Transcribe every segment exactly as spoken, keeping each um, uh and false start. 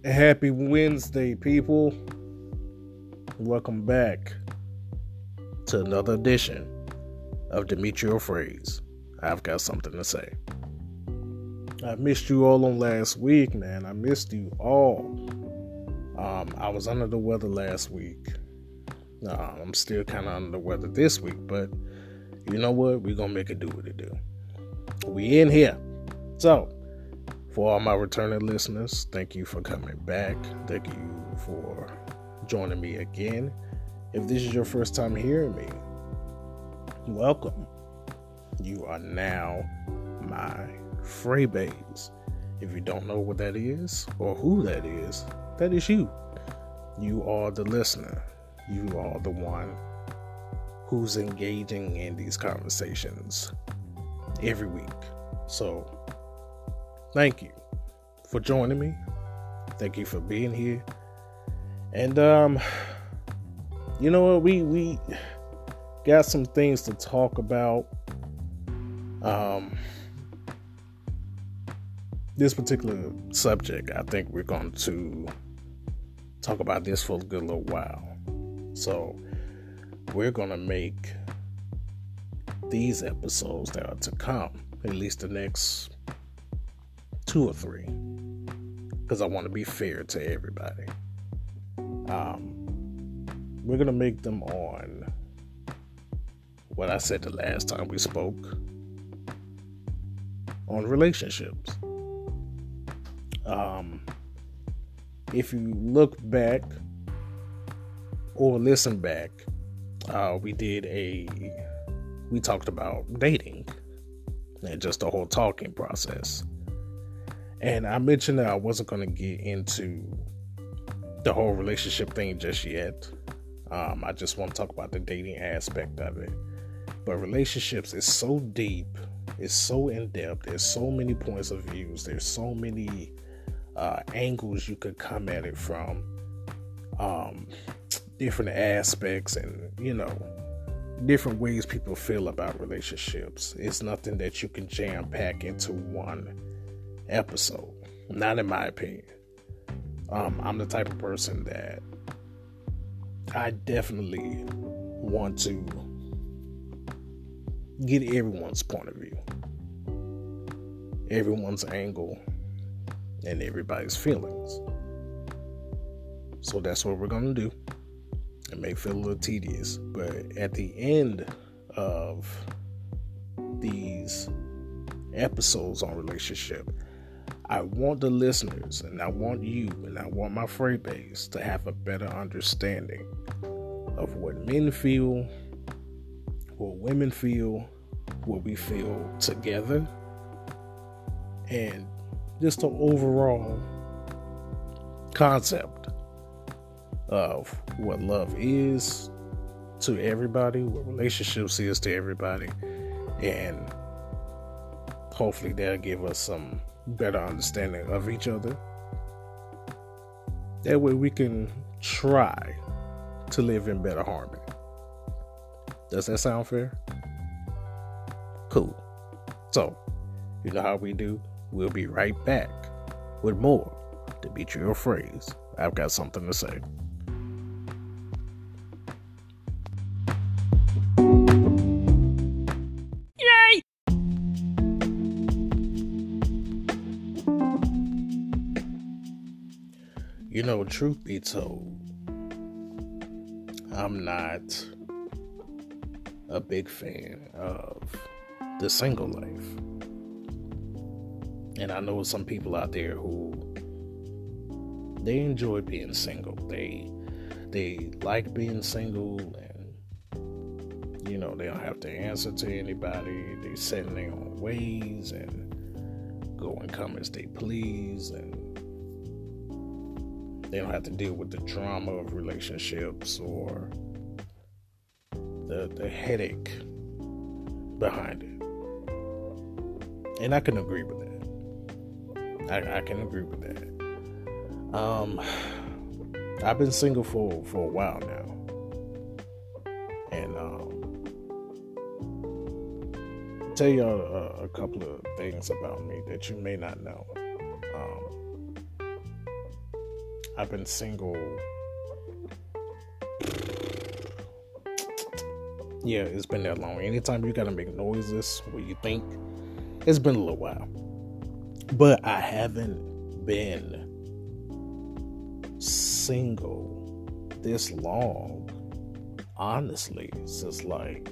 Happy Wednesday, people. Welcome back to another edition of Demetrio Phrase. I've got something to say. I missed you all on last week, man. I missed you all. Um, I was under the weather last week. Uh, I'm still kind of under the weather this week, but you know what? We're going to make it do what it do. We in here. So, for all my returning listeners, thank you for coming back. Thank you for joining me again. If this is your first time hearing me, welcome. You are now my Freebase. If you don't know what that is or who that is, that is you. You are the listener. You are the one who's engaging in these conversations every week. So, thank you for joining me. Thank you for being here. And, um, you know what? We, we got some things to talk about. Um, this particular subject, I think we're going to talk about this for a good little while. So, we're going to make these episodes that are to come, at least the next two or three, because I want to be fair to everybody. Um, we're going to make them on what I said the last time we spoke, on relationships. Um, if you look back or listen back, uh, we did a, we talked about dating and just the whole talking process. And I mentioned that I wasn't going to get into the whole relationship thing just yet. Um, I just want to talk about the dating aspect of it. But relationships is so deep, it's so in-depth, there's so many points of views, there's so many uh, angles you could come at it from, um, different aspects and, you know, different ways people feel about relationships. It's nothing that you can jam pack into one episode, not in my opinion. um, I'm the type of person that I definitely want to get everyone's point of view, everyone's angle, and everybody's feelings. So that's what we're going to do. It may feel a little tedious, but at the end of these episodes on relationship, I want the listeners, and I want you, and I want my free base to have a better understanding of what men feel, what women feel, what we feel together, and just the overall concept of what love is to everybody, what relationships is to everybody, and hopefully that'll give us some better understanding of each other. That way we can try to live in better harmony. Does that sound fair? Cool. So, you know how we do. We'll be right back with more Demetrio Phrase. I've got something to say. Yay! You know, truth be told, I'm not a big fan of the single life. And I know some people out there who they enjoy being single. They they like being single, and you know, they don't have to answer to anybody. They set in their own ways and go and come as they please, and they don't have to deal with the drama of relationships or the the headache behind it. And I can agree with that. I, I can agree with that. Um, I've been single for, for a while now. And um, tell y'all a, a couple of things about me that you may not know. Um, I've been single. Yeah, it's been that long. Anytime you gotta make noises where you think, it's been a little while. But I haven't been single this long, honestly, since like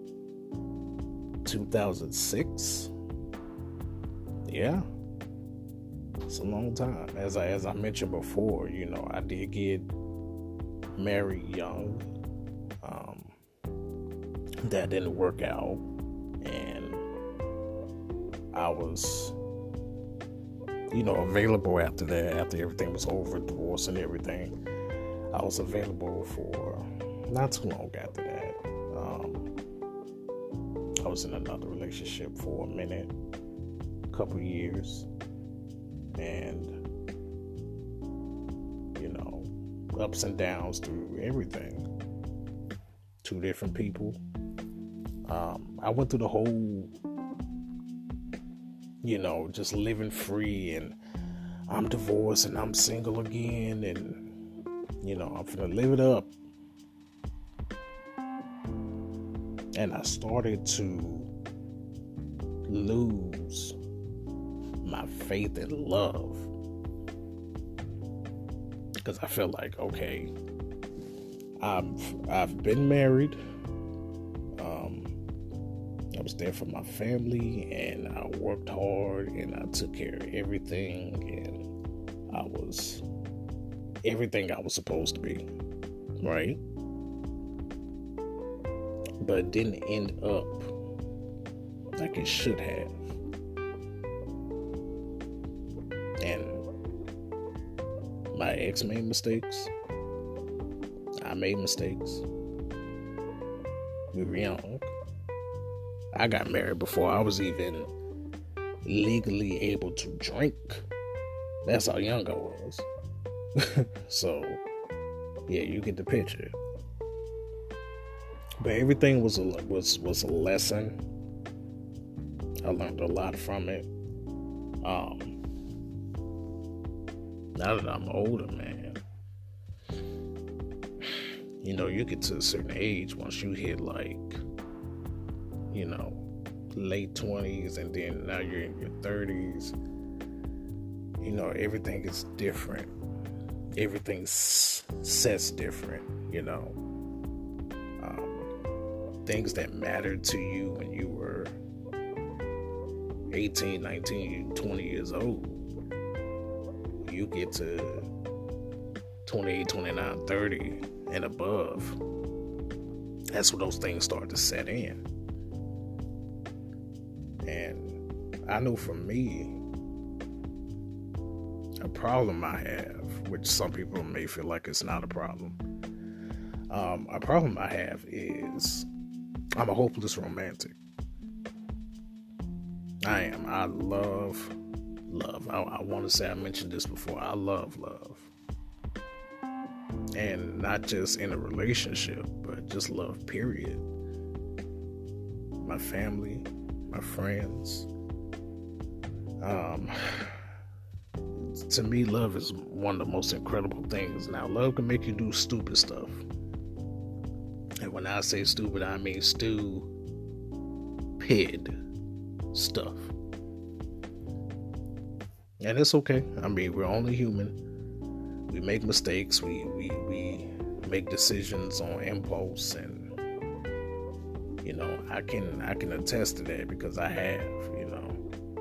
two thousand six. Yeah, it's a long time. As I as I mentioned before, you know, I did get married young. Um, that didn't work out, and I was, you know, available after that. After everything was over, divorce and everything, I was available for not too long after that. Um, I was in another relationship for a minute. Couple years, and you know, ups and downs through everything. Two different people. Um, I went through the whole, you know, just living free, and I'm divorced and I'm single again, and you know, I'm finna live it up. And I started to lose my faith in love, because I felt like, okay, I've I've been married. Um, I was there for my family, and I worked hard, and I took care of everything, and I was everything I was supposed to be, right? But it didn't end up like it should have. And my ex made mistakes. I made mistakes. We were young. I got married before I was even legally able to drink. That's how young I was. So, yeah, you get the picture. But everything was a, was was a lesson. I learned a lot from it. Um, now that I'm older, man, you know, you get to a certain age, once you hit like, you know, late twenties, and then now you're in your thirties, you know, everything is different. Everything s- sets different, you know. Um, things that mattered to you when you were eighteen, nineteen, twenty years old, you get to twenty-eight, twenty-nine, thirty and above, that's when those things start to set in. And I know for me, a problem I have, which some people may feel like it's not a problem, um, a problem I have is I'm a hopeless romantic. I am. I love love. I, I want to say I mentioned this before. I love love. And not just in a relationship, but just love, period. My family, my friends. Um, to me, love is one of the most incredible things. Now, love can make you do stupid stuff. And when I say stupid, I mean stupid stuff. And it's okay. I mean, we're only human. We make mistakes. We we, we make decisions on impulse, and you know, I can I can attest to that because I have, you know.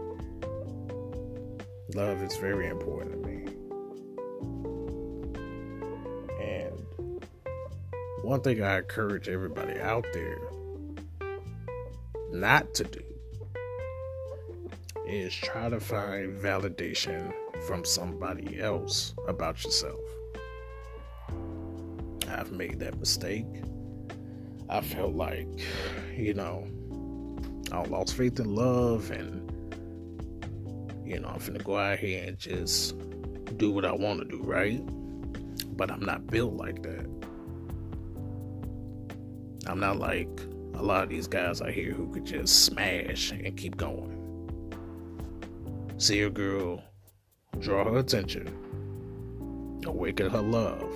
Love is very important to me. And one thing I encourage everybody out there not to do is try to find validation from somebody else about yourself. I've made that mistake. I felt like, you know, I lost faith in love, and, you know, I'm finna go out here and just do what I want to do, right? But I'm not built like that. I'm not like a lot of these guys out here who could just smash and keep going. See a girl, draw her attention, awaken her love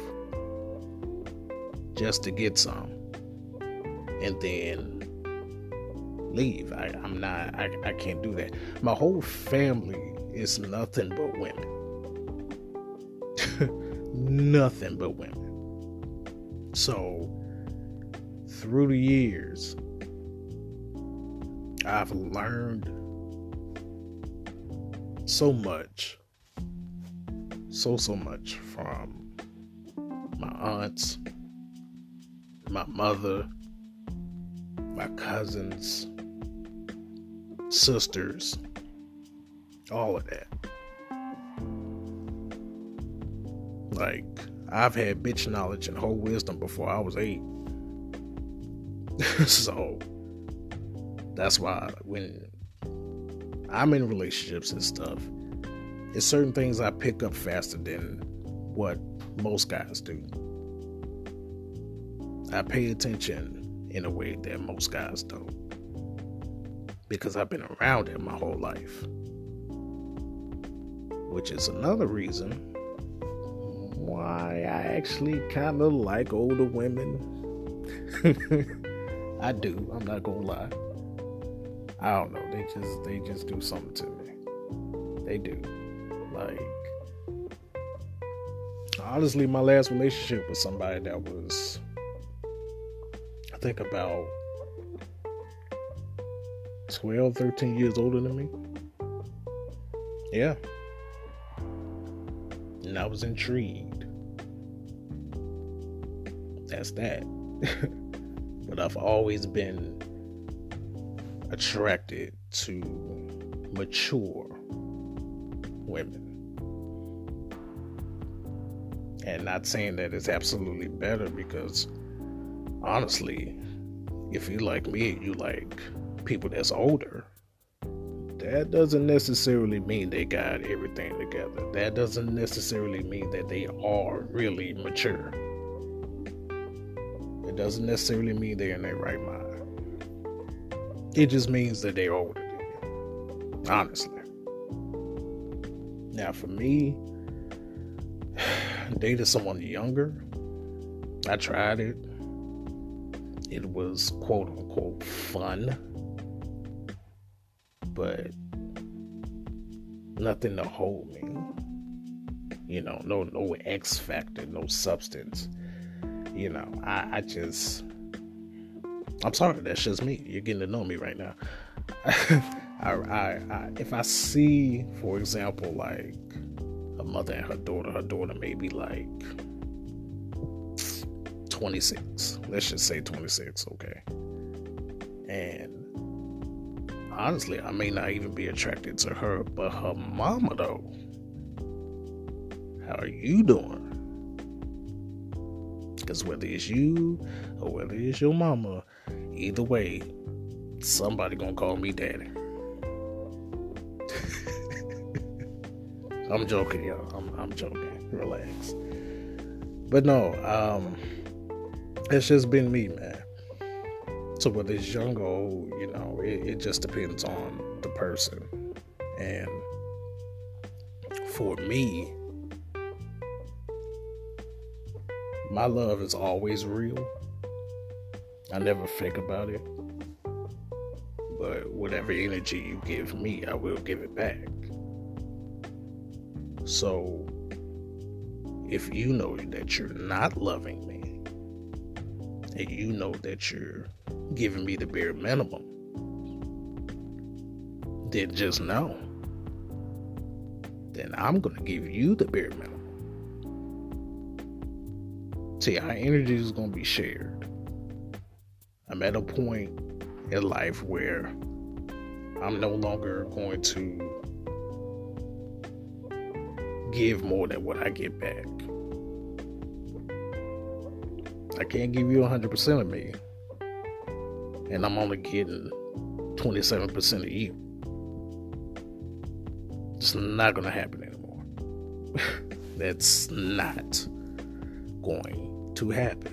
just to get some and then leave. I, I'm not, I, I can't do that. My whole family is nothing but women. Nothing but women. So, through the years, I've learned so much, so, so much from my aunts, my mother, my cousins, sisters, all of that. Like, I've had bitch knowledge and whole wisdom before I was eight. So, that's why when I'm in relationships and stuff, it's certain things I pick up faster than what most guys do. I pay attention in a way that most guys don't, because I've been around it my whole life, which is another reason why I actually kind of like older women. I do. I'm not gonna lie. I don't know. They just they just do something to me. They do. Like, honestly, my last relationship was somebody that was, I think, about twelve, thirteen years older than me. Yeah. And I was intrigued. That's that. But I've always been attracted to mature women. And not saying that it's absolutely better, because honestly, if you like me, you like people that's older, that doesn't necessarily mean they got everything together. That doesn't necessarily mean that they are really mature. It doesn't necessarily mean they're in their right mind. It just means that they're older than you, honestly. Now, for me, dating someone younger, I tried it. It was quote unquote fun, but nothing to hold me. You know, no no X factor, no substance. You know, I, I just, I'm sorry, that's just me. You're getting to know me right now. I, I, I, if I see, for example, like a mother and her daughter, her daughter may be like twenty-six. Let's just say twenty-six, okay? And honestly, I may not even be attracted to her, but her mama, though. How are you doing? Because whether it's you or whether it's your mama, either way, somebody gonna call me daddy. I'm joking, y'all. I'm, I'm joking. Relax. But no, um, it's just been me, man. So whether it's young or old, you know, it, it just depends on the person. And for me, my love is always real. I never fake about it. But whatever energy you give me, I will give it back. So, if you know that you're not loving me, and you know that you're giving me the bare minimum, then just know, then I'm going to give you the bare minimum. See, our energy is going to be shared. I'm at a point in life where I'm no longer going to give more than what I get back. I can't give you one hundred percent of me, and I'm only getting twenty-seven percent of you. It's not going to happen anymore. That's not going to happen.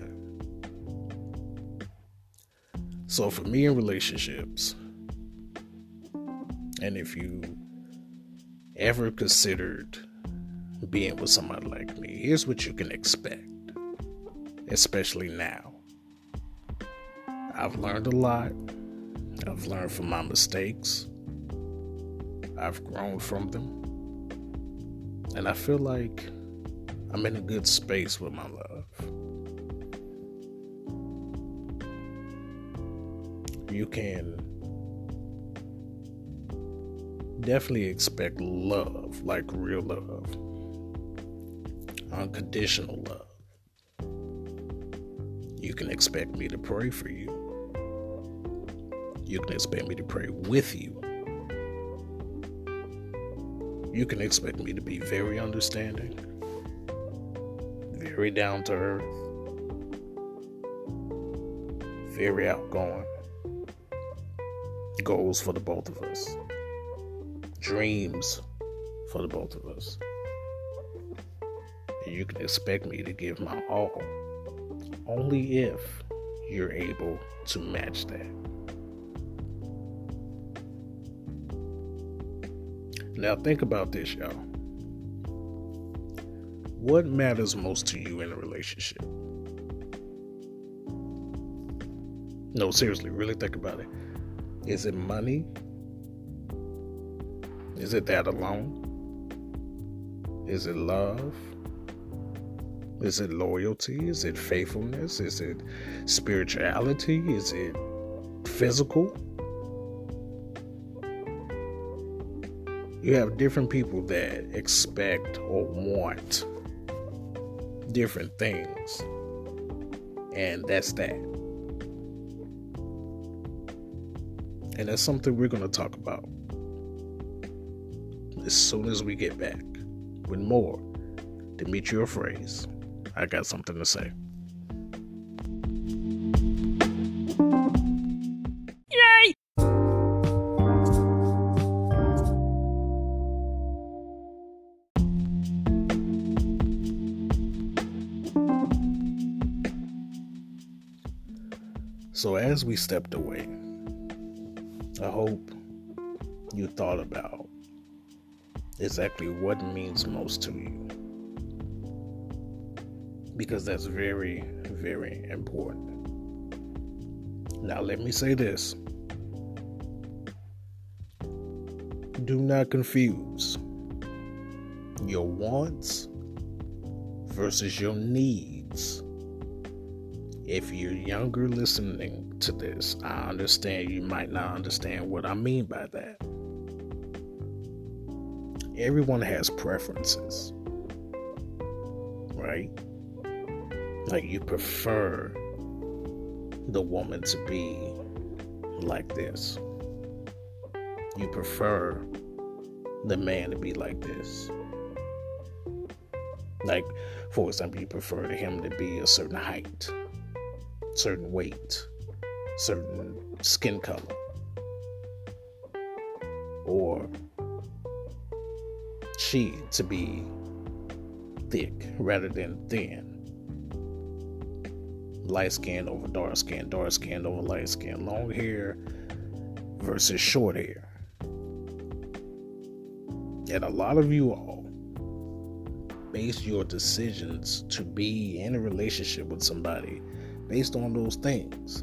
So for me in relationships, and if you ever considered being with somebody like me. Here's what you can expect, especially now. I've learned a lot. I've learned from my mistakes. I've grown from them. And I feel like I'm in a good space with my love. You can definitely expect love, like real love, unconditional love. You can expect me to pray for you. You can expect me to pray with you. You can expect me to be very understanding, very down to earth, very outgoing. Goals for the both of us. Dreams for the both of us. And you can expect me to give my all, only if you're able to match that. Now think about this, y'all. What matters most to you in a relationship? No, seriously, really think about it. Is it money? Is it that alone? Is it love? Is it loyalty? Is it faithfulness? Is it spirituality? Is it physical? You have different people that expect or want different things. And that's that. And that's something we're going to talk about as soon as we get back with more Demetrio Phrase. I got something to say. Yay! So as we stepped away, I hope you thought about exactly what means most to you. Because that's very, very important. Now, let me say this. Do not confuse your wants versus your needs. If you're younger listening to this, I understand you might not understand what I mean by that. Everyone has preferences, right? Like you prefer the woman to be like this. You prefer the man to be like this. Like, for example, you prefer him to be a certain height, certain weight, certain skin color, or she to be thick rather than thin, light skin over dark skin, dark skin over light skin, long hair versus short hair. And a lot of you all base your decisions to be in a relationship with somebody based on those things.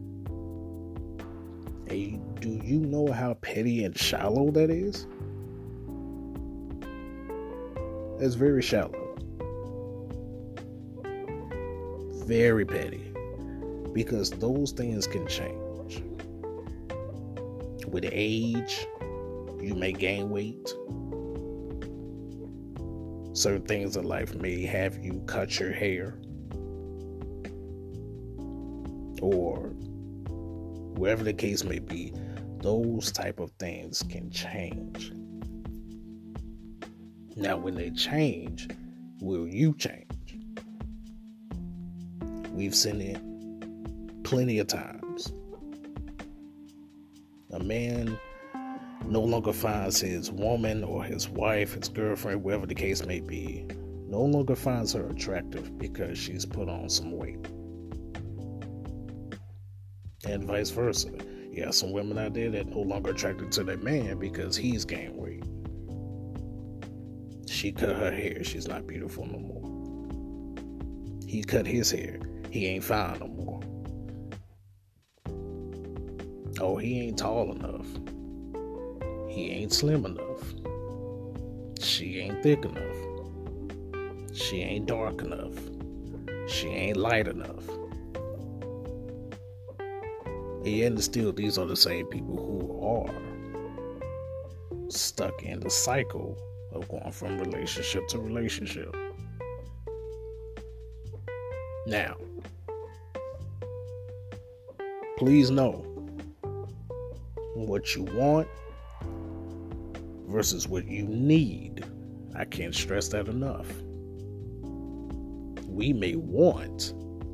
And do you know how petty and shallow that is? That's very shallow. Very petty. Because those things can change. With age, you may gain weight. Certain things in life may have you cut your hair. Or wherever the case may be, those type of things can change. Now, when they change, will you change? We've seen it plenty of times. A man no longer finds his woman or his wife, his girlfriend, whatever the case may be, no longer finds her attractive because she's put on some weight. And vice versa. You have some women out there that no longer attracted to their man because he's gained weight. She cut her hair. She's not beautiful no more. He cut his hair. He ain't fine no more. Oh, he ain't tall enough. He ain't slim enough. She ain't thick enough. She ain't dark enough. She ain't light enough. And still, these are the same people who are stuck in the cycle of going from relationship to relationship. Now, please know what you want versus what you need. I can't stress that enough. We may want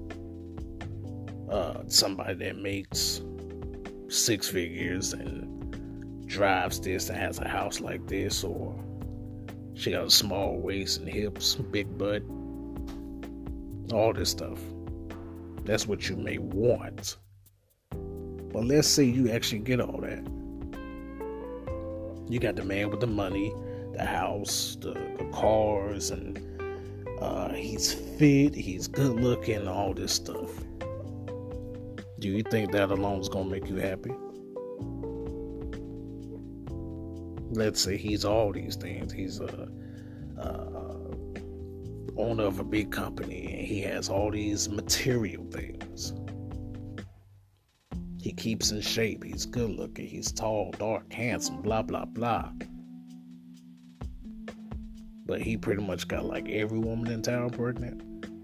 uh, somebody that makes six figures and drives this and has a house like this, or she got a small waist and hips, big butt, all this stuff. That's what you may want. But let's say you actually get all that. You got the man with the money, the house, the, the cars, and uh, he's fit, he's good looking, all this stuff. Do you think that alone is going to make you happy? Let's say he's all these things. He's a, a owner of a big company, and he has all these material things. He keeps in shape. He's good looking. He's tall, dark, handsome, blah, blah, blah. But he pretty much got like every woman in town pregnant.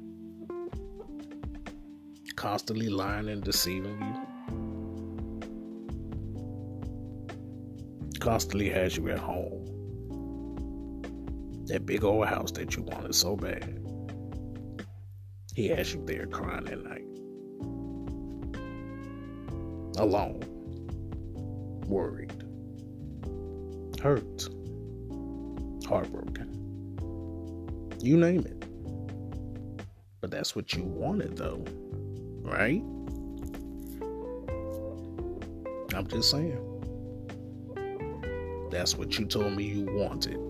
Constantly lying and deceiving you. Constantly has you at home. That big old house that you wanted so bad. He has you there crying at night. Alone, worried, hurt, heartbroken, you name it. But that's what you wanted, though, right? I'm just saying. That's what you told me you wanted.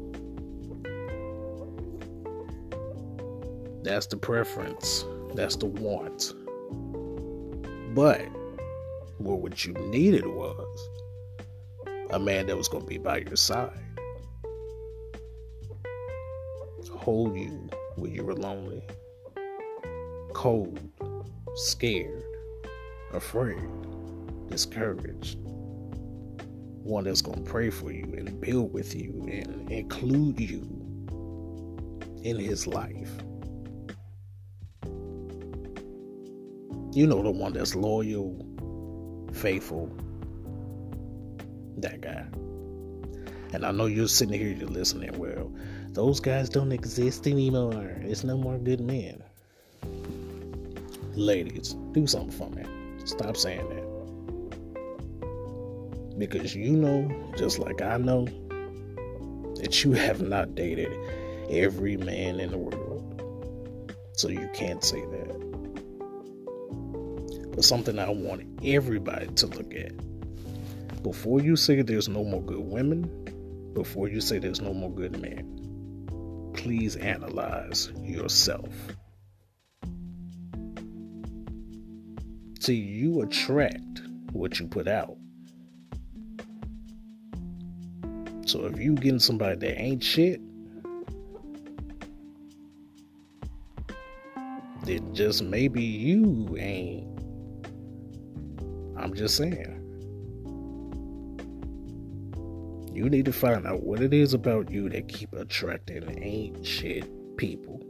That's the preference. That's the want. But well, what you needed was a man that was going to be by your side. Hold you when you were lonely, cold, scared, afraid, discouraged. One that's going to pray for you and build with you and include you in his life. You know, the one that's loyal, faithful, that guy. And I know you're sitting here, you're listening, well, those guys don't exist anymore. There's no more good men. Ladies, do something for me. Stop saying that. Because you know, just like I know, that you have not dated every man in the world. So you can't say that. But something I want everybody to look at. Before you say there's no more good women, before you say there's no more good men, please analyze yourself. See, you attract what you put out. So if you getting somebody that ain't shit, then just maybe you ain't. I'm just saying. You need to find out what it is about you that keep attracting ain't shit people.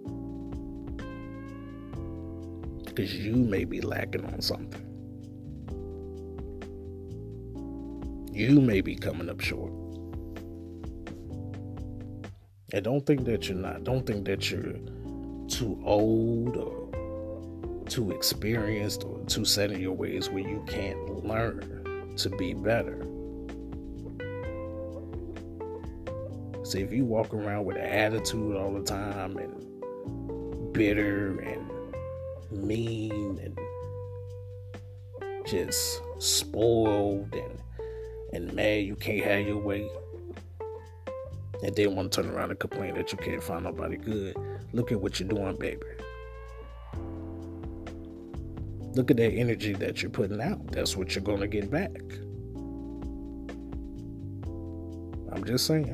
Because you may be lacking on something. You may be coming up short. And don't think that you're not. Don't think that you're too old or too experienced or too set in your ways where you can't learn to be better. See, if you walk around with an attitude all the time and bitter and mean and just spoiled and, and mad you can't have your way, and then want to turn around and complain that you can't find nobody good. Look at what you're doing, baby. Look at that energy that you're putting out. That's what you're going to get back. I'm just saying.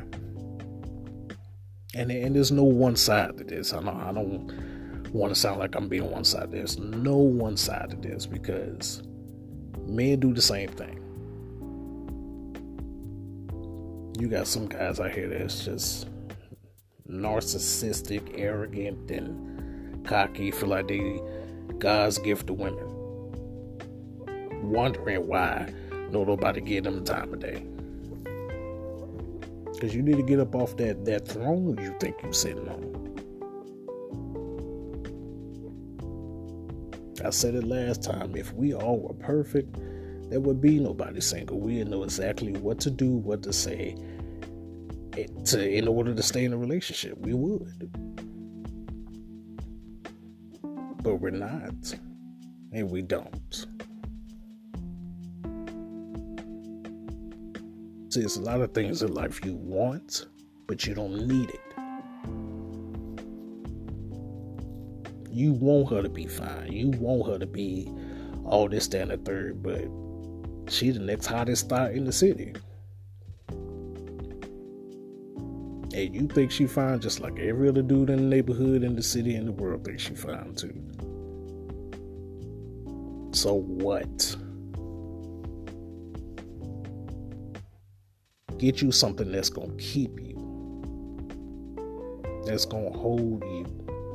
And, and there's no one side to this. I know I don't want to sound like I'm being one side. There's no one side to this because men do the same thing. You got some guys out here that's just narcissistic, arrogant, and cocky, feel like they God's gift to women. Wondering why no nobody give them the time of day. Because you need to get up off that, that throne you think you're sitting on. I said it last time. If we all were perfect, there would be nobody single. We'd know exactly what to do, what to say, to, in order to stay in a relationship. We would. But we're not. And we don't. See, there's a lot of things in life you want, but you don't need it. You want her to be fine. You want her to be all this, that, and the third, but she the next hottest thought in the city. And you think she fine just like every other dude in the neighborhood, in the city, in the world thinks she fine too. So what? Get you something that's going to keep you. That's going to hold you.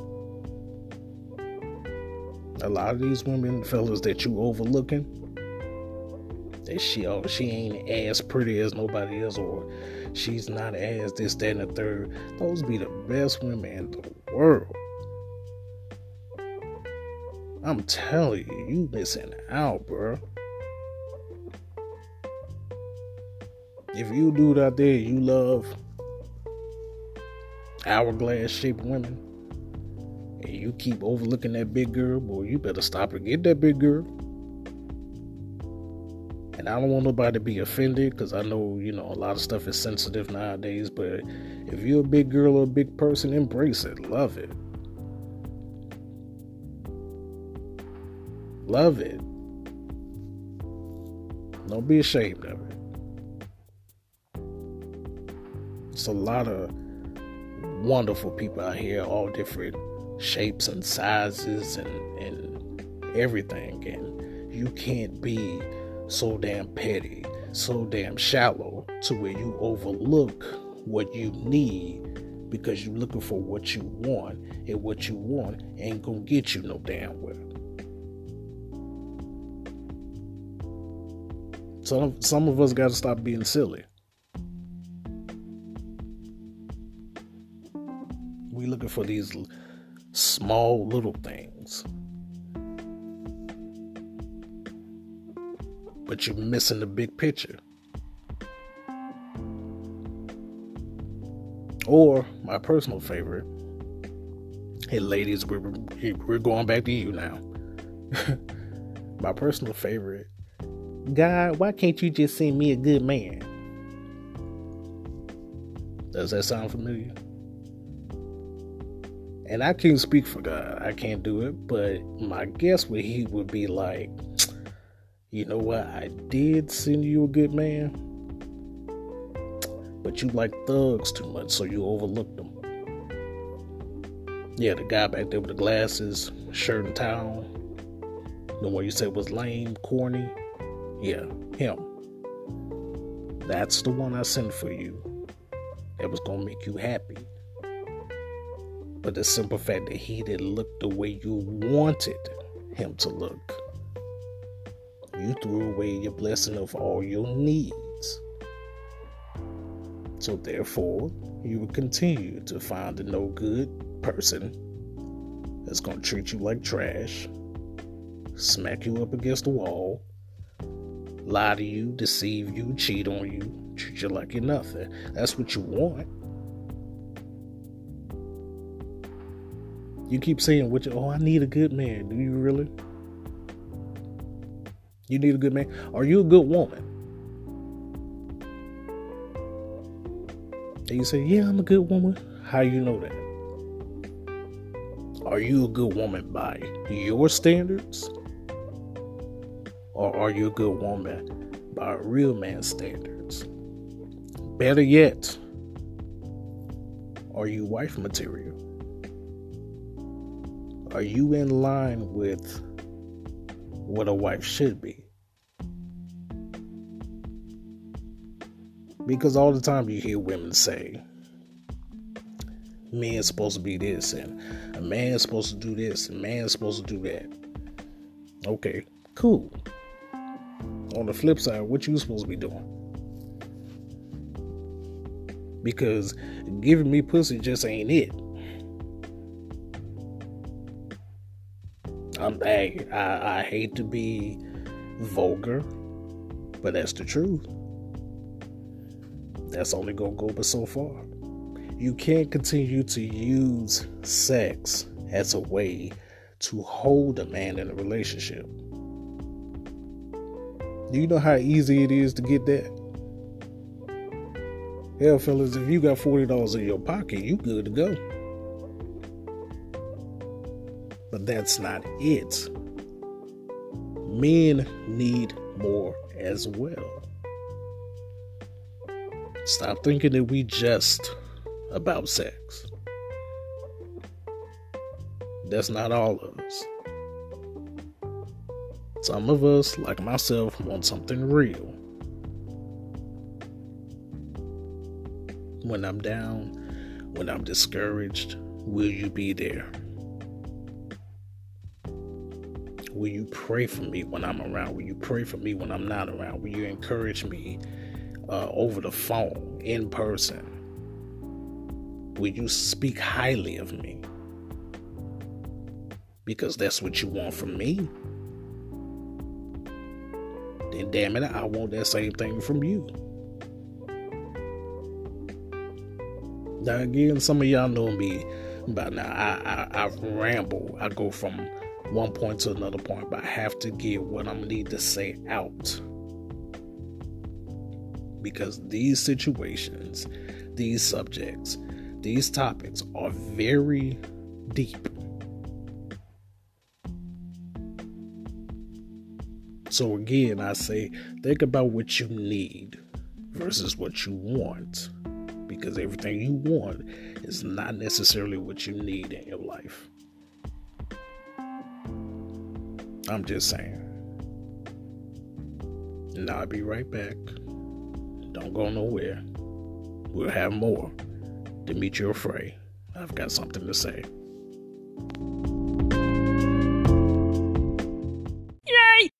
A lot of these women, fellas, that you overlooking, that she, oh, she ain't as pretty as nobody else, or she's not as this, that, and the third. Those be the best women in the world. I'm telling you, you missing out, bro. If you dude out there, you love hourglass-shaped women, and you keep overlooking that big girl, boy, you better stop and get that big girl. And I don't want nobody to be offended, because I know, you know, a lot of stuff is sensitive nowadays, but if you're a big girl or a big person, embrace it. Love it. Love it. Don't be ashamed of it. It's a lot of wonderful people out here, all different shapes and sizes and, and everything. And you can't be so damn petty, so damn shallow to where you overlook what you need because you're looking for what you want, and what you want ain't gonna get you no damn well. Some, some of us gotta stop being silly. We looking for these small little things, but you're missing the big picture. Or my personal favorite, hey ladies, we're we're going back to you now. My personal favorite, God, why can't you just send me a good man? Does that sound familiar? And I can't speak for God. I can't do it. But my guess would he would be like, you know what? I did send you a good man, but you like thugs too much, so you overlooked them. Yeah, the guy back there with the glasses, shirt and towel, the one you said was lame, corny. Yeah, him. That's the one I sent for you. That was gonna make you happy. But the simple fact that he didn't look the way you wanted him to look, you threw away your blessing of all your needs. So therefore, you will continue to find a no good person that's going to treat you like trash, smack you up against the wall, lie to you, deceive you, cheat on you, treat you like you're nothing. That's what you want. You keep saying, what you, oh, I need a good man. Do you really? You need a good man? Are you a good woman? And you say, yeah, I'm a good woman. How you know that? Are you a good woman by your standards? Or are you a good woman by a real man's standards? Better yet, are you wife material? Are you in line with what a wife should be? Because all the time you hear women say, men's supposed to be this, and a man's supposed to do this, and a man's supposed to do that. Okay, cool. On the flip side, what you supposed to be doing? Because giving me pussy just ain't it. I'm, I, I, I hate to be vulgar, but that's the truth. That's only gonna go but so far. You can't continue to use sex as a way to hold a man in a relationship. Do you know how easy it is to get that? Hell, fellas, if you got forty dollars in your pocket, you good to go. But that's not it. Men need more as well. Stop thinking that we just about sex. That's not all of us. Some of us, like myself, want something real. When I'm down, when I'm discouraged, will you be there? Will you pray for me when I'm around? Will you pray for me when I'm not around? Will you encourage me uh, over the phone, in person? Will you speak highly of me? Because that's what you want from me. Then damn it, I want that same thing from you. Now again, some of y'all know me by now. I, I, I ramble. I go from one point to another point, but I have to get what I need to say out. Because these situations, these subjects, these topics are very deep. So again, I say, think about what you need versus what you want. Because everything you want is not necessarily what you need in your life. I'm just saying. And I'll be right back. Don't go nowhere. We'll have more. Demetrio Frey. I've got something to say. Yay!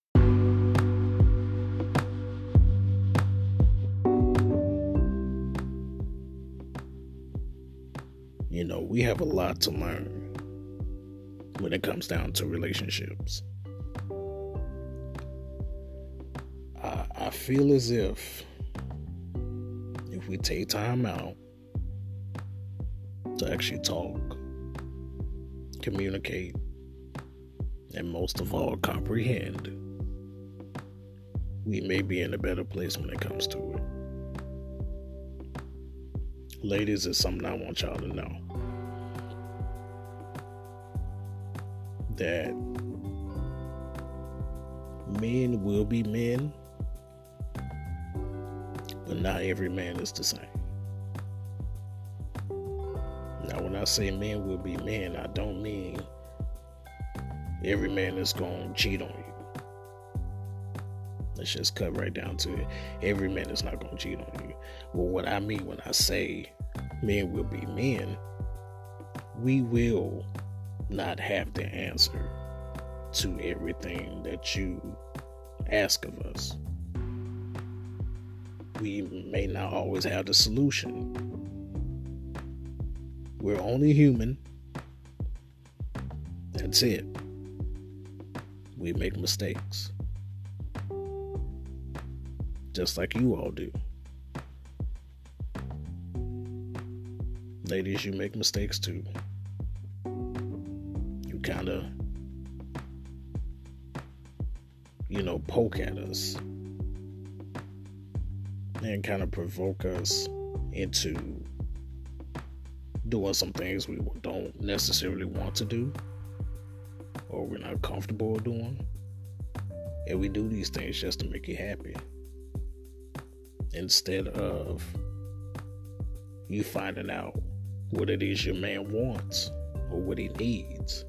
You know, we have a lot to learn when it comes down to relationships. I, I feel as if if we take time out to actually talk, communicate, and most of all, comprehend, we may be in a better place when it comes to it. Ladies, it's something I want y'all to know. That men will be men, but not every man is the same. Now, when I say men will be men, I don't mean every man is going to cheat on you. Let's just cut right down to it. Every man is not going to cheat on you. Well, what I mean when I say men will be men, we will not have the answer to everything that you ask of us. We may not always have the solution. We're only human. That's it. We make mistakes. Just like you all do. Ladies, you make mistakes too. You kind of, you know, poke at us and kind of provoke us into doing some things we don't necessarily want to do or we're not comfortable doing. And we do these things just to make you happy, instead of you finding out what it is your man wants or what he needs.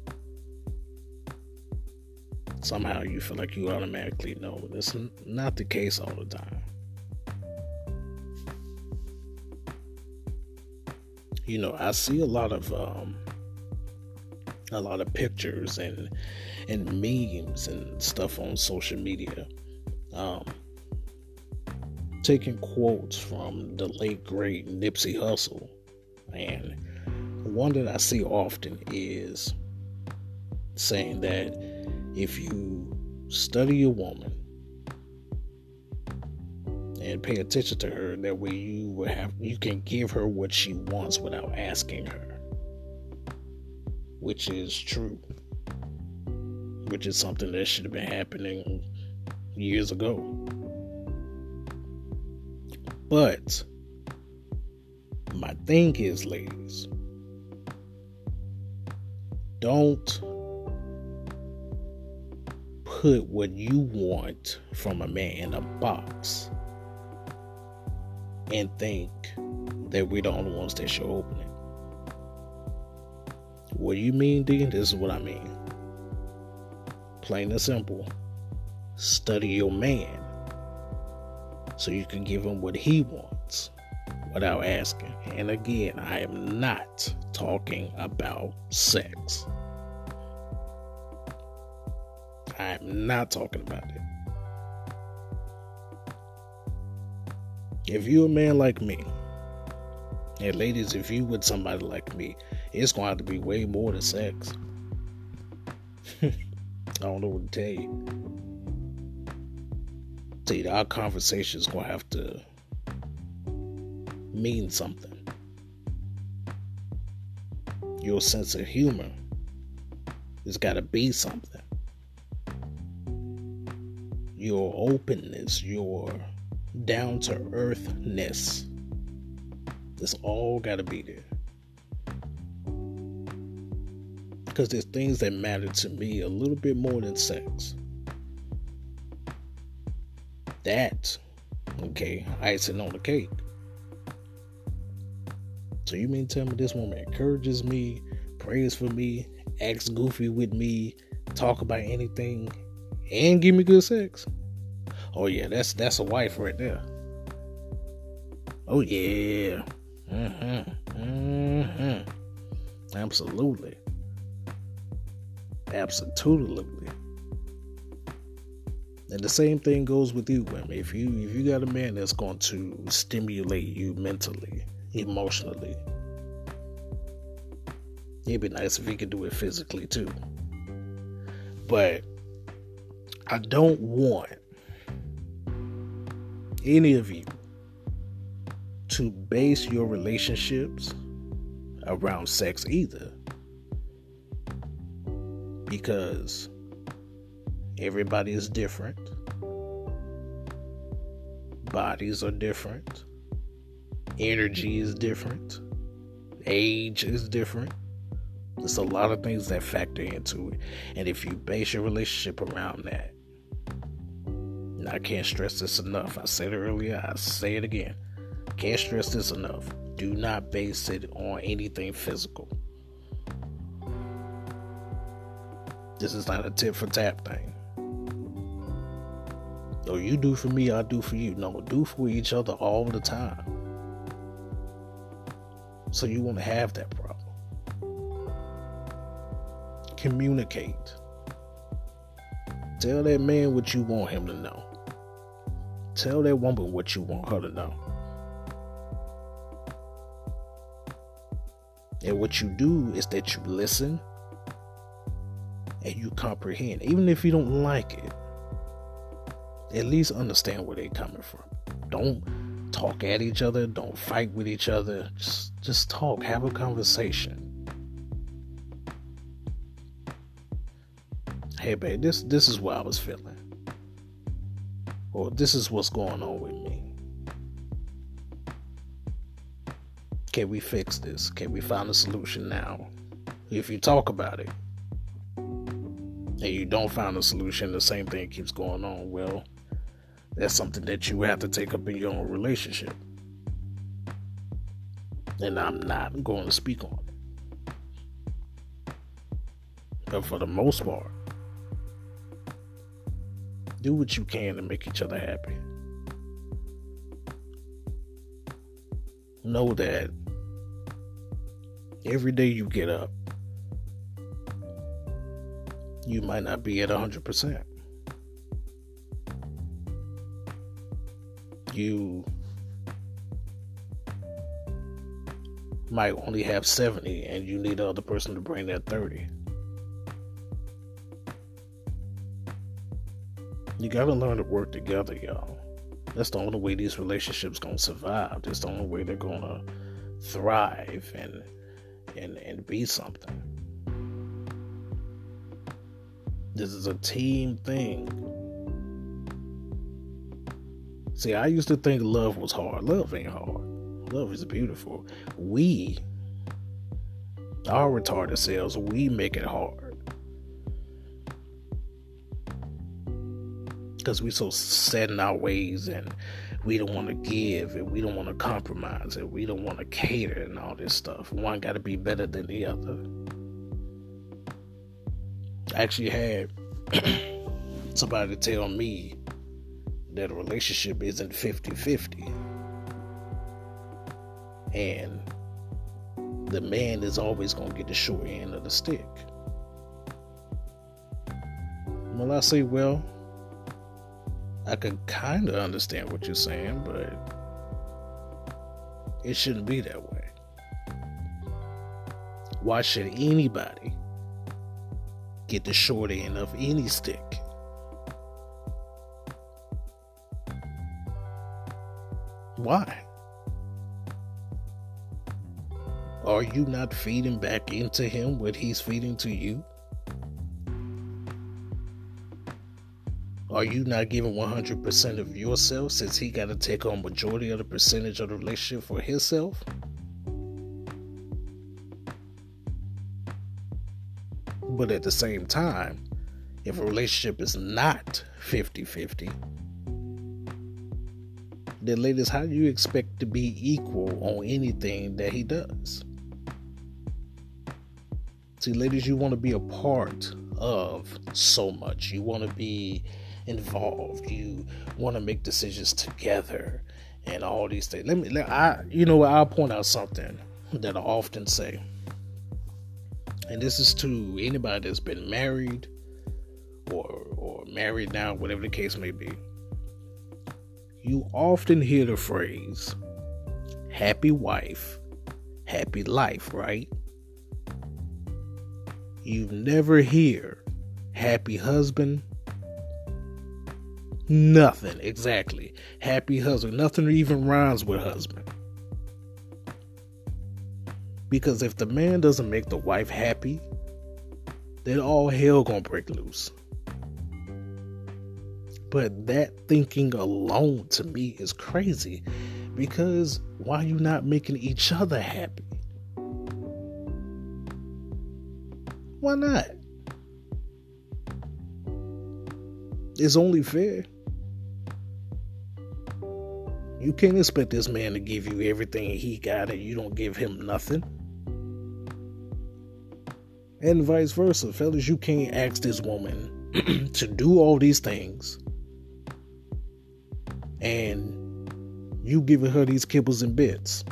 Somehow you feel like you automatically know. That's not the case all the time. You know, I see a lot of um, a lot of pictures and and memes and stuff on social media, um, taking quotes from the late great Nipsey Hussle, and one that I see often is saying that if you study a woman and pay attention to her, that way you will have you can give her what she wants without asking her, which is true, which is something that should have been happening years ago. But my thing is, ladies, don't put what you want from a man in a box and think that we're the only ones that should open it. What do you mean, Dean? This is what I mean. Plain and simple. Study your man so you can give him what he wants without asking. And again, I am not talking about sex. I am not talking about it. If you're a man like me, and ladies, if you with somebody like me, it's going to have to be way more than sex. I don't know what to tell you. Tell you, our conversation is going to have to mean something. Your sense of humor has got to be something. Your openness, your down-to-earthness, it's all got to be there. Because there's things that matter to me a little bit more than sex. That, okay, icing on the cake. So you mean tell me this woman encourages me, prays for me, acts goofy with me, talk about anything, and give me good sex? Oh yeah, that's that's a wife right there. Oh yeah. Mm-hmm. Mm-hmm. Absolutely. Absolutely. And the same thing goes with you, women. If you if you got a man that's going to stimulate you mentally, emotionally, it'd be nice if he could do it physically too. But I don't want any of you to base your relationships around sex either, because everybody is different, bodies are different, energy is different, age is different. There's a lot of things that factor into it, and if you base your relationship around that, and I can't stress this enough, I said it earlier, I say it again, can't stress this enough, do not base it on anything physical. This is not a tit for tat thing. So you do for me, I do for you. No, do for each other all the time. So you won't have that problem. Communicate. Tell that man what you want him to know. Tell that woman what you want her to know. And what you do is that you listen and you comprehend. Even if you don't like it, at least understand where they're coming from. Don't talk at each other. Don't fight with each other. Just, just talk. Have a conversation. Hey, babe, this, this is what I was feeling. Or this is what's going on with me. Can we fix this? Can we find a solution now? If you talk about it and you don't find a solution, the same thing keeps going on. Well, that's something that you have to take up in your own relationship. And I'm not going to speak on it. But for the most part, do what you can to make each other happy. Know that every day you get up, you might not be at one hundred percent. You might only have seventy and you need the other person to bring that thirty. You gotta learn to work together, y'all. That's the only way these relationships gonna survive. That's the only way they're gonna thrive and and and be something. This is a team thing. See, I used to think love was hard. Love ain't hard. Love is beautiful. We, our retarded selves, we make it hard. Because we so set in our ways and we don't want to give and we don't want to compromise and we don't want to cater and all this stuff. One got to be better than the other. I actually had somebody tell me that a relationship isn't fifty-fifty. And the man is always going to get the short end of the stick. Well, I say, well, I can kind of understand what you're saying, but it shouldn't be that way. Why should anybody get the short end of any stick? Why? Are you not feeding back into him what he's feeding to you? Are you not giving one hundred percent of yourself since he got to take on majority of the percentage of the relationship for himself? But at the same time, if a relationship is not fifty-fifty, then ladies, how do you expect to be equal on anything that he does? See, ladies, you want to be a part of so much. You want to be involved. You want to make decisions together and all these things. Let me, let, I, you know what? I'll point out something that I often say. And this is to anybody that's been married or, or married now, whatever the case may be. You often hear the phrase, happy wife, happy life, right? You never hear happy husband. Nothing, exactly. Happy husband. Nothing even rhymes with husband. Because if the man doesn't make the wife happy, then all hell gonna break loose. But that thinking alone to me is crazy. Because why are you not making each other happy? Why not? It's only fair. You can't expect this man to give you everything he got and you don't give him nothing. And vice versa. Fellas, you can't ask this woman to do all these things and you giving her these kibbles and bits.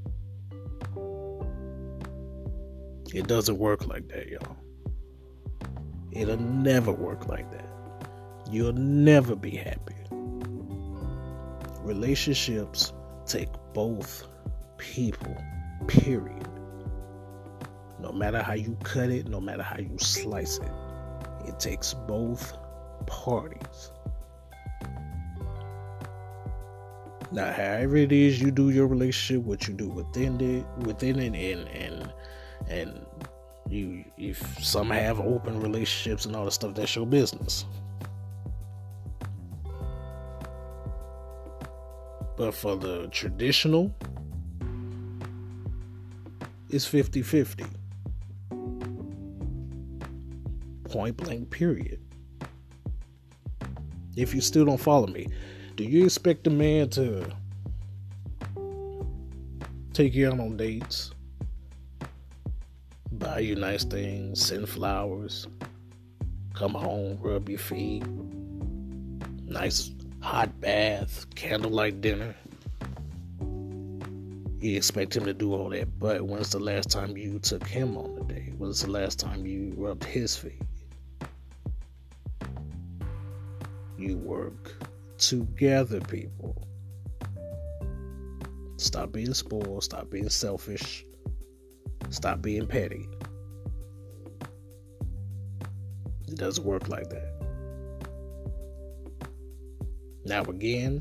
It doesn't work like that, y'all. It'll never work like that. You'll never be happy. Relationships take both people, period. No matter how you cut it, no matter how you slice it, it takes both parties. Now, however it is you do your relationship, what you do within it, within it, and and and you, if some have open relationships and all that stuff, that's your business. But for the traditional, It's fifty-fifty. Point blank, period. If you still don't follow me, do you expect a man to take you out on dates, buy you nice things, send flowers, come home, rub your feet, nice hot bath, candlelight dinner? You expect him to do all that, but when's the last time you took him on a date? When's the last time you rubbed his feet? You work together, people. Stop being spoiled. Stop being selfish. Stop being petty. It doesn't work like that. Now, again,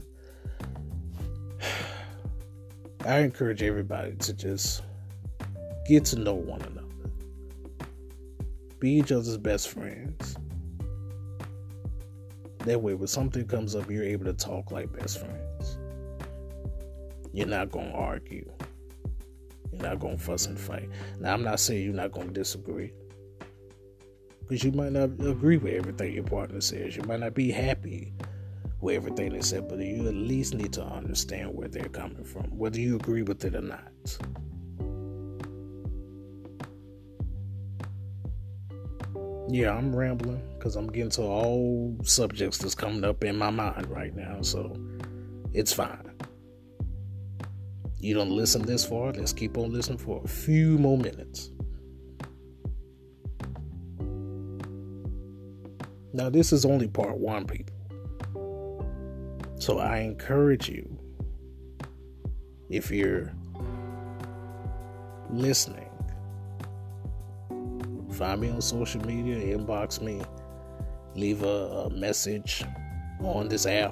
I encourage everybody to just get to know one another. Be each other's best friends. That way, when something comes up, you're able to talk like best friends. You're not going to argue. You're not going to fuss and fight. Now, I'm not saying you're not going to disagree. Because you might not agree with everything your partner says. You might not be happy with everything they said, but you at least need to understand where they're coming from, whether you agree with it or not. Yeah, I'm rambling because I'm getting to all subjects that's coming up in my mind right now, so it's fine. You don't listen this far, let's keep on listening for a few more minutes. Now, this is only part one, people. So I encourage you, if you're listening, find me on social media, inbox me, leave a, a message on this app.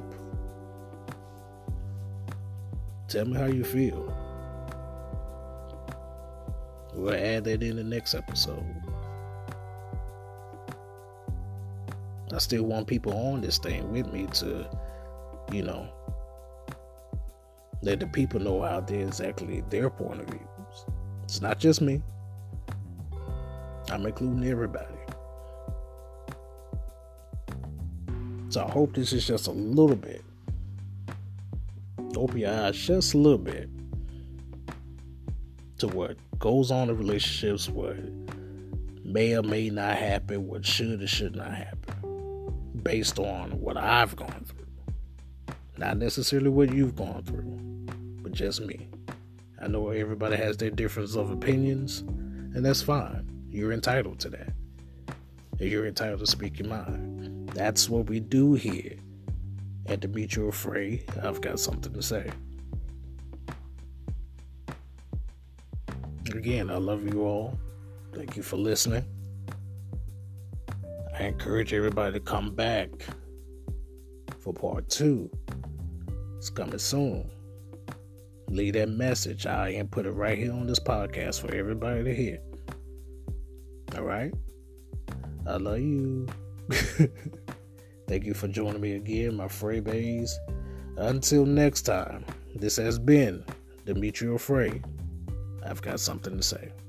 Tell me how you feel. We'll add that in the next episode. I still want people on this thing with me to, you know, let the people know out there exactly their point of views. It's not just me. I'm including everybody. So I hope this is just a little bit. Open your eyes just a little bit to what goes on in relationships, what may or may not happen, what should or should not happen, based on what I've gone through. Not necessarily what you've gone through, but just me. I know everybody has their difference of opinions, and that's fine. You're entitled to that. And you're entitled to speak your mind. That's what we do here at the Mutual Fray. I've got something to say. Again, I love you all. Thank you for listening. I encourage everybody to come back for part two. It's coming soon. Leave that message. I input it right here on this podcast for everybody to hear. All right? I love you. Thank you for joining me again, my Fray Bays. Until next time, this has been the Mutual Fray. I've got something to say.